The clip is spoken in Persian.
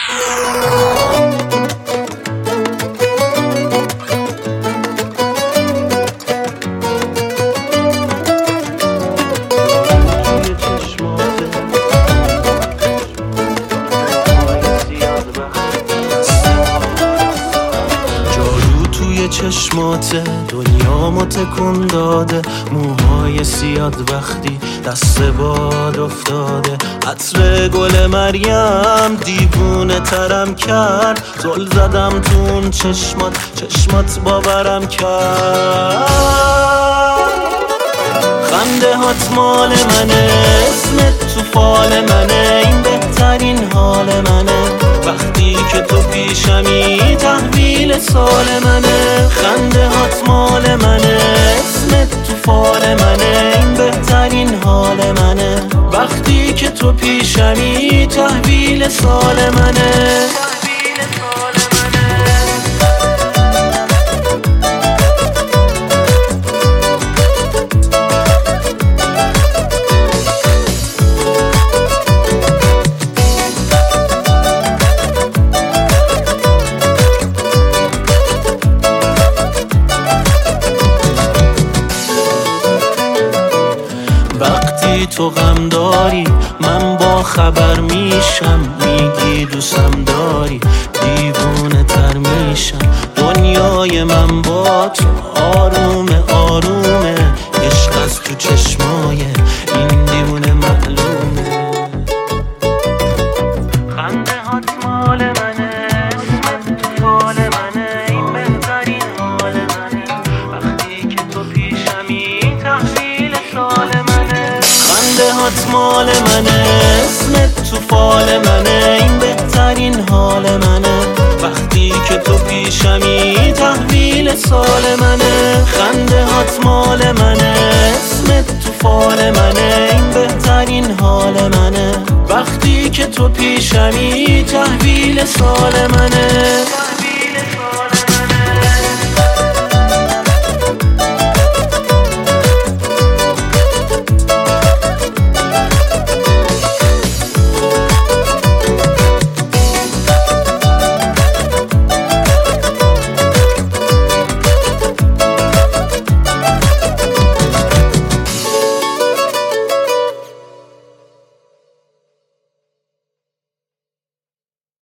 چشمات دنیامو تکون داده، موهای سیاد وقتی دست باد افتاده، عطر گل مریم دیوونه ترم کرد، زل زدم تو اون چشمات باورم کرد. خنده هات مال منه، اسمت تو فال منه، این بهترین حال منه، وقتی که تو پیشمی تحویل سال منه. خنده هات مال منه، اسمت تو فال منه، این بهترین حال منه، وقتی که تو پیشمی تحویل سال منه. وقتی تو غم داری من با خبر میشم، میگی دوستم داری دیوونه تر میشم. دنیای من با تو آرومه آرومه، عشق از تو چشمای این دیوونه معلومه. خنده هات مال منه، اسمت تو فال منه، این بهترین حال منه، وقتی که تو پیشمی تحویل سال منه. خنده هات مال منه، اسمت تو فال منه، این بهترین حال منه، وقتی که تو پیشمی تحویل سال منه. خنده هات مال منه، اسمت تو فال منه، این بهترین حال منه، وقتی که تو پیشمی تحویل سال منه.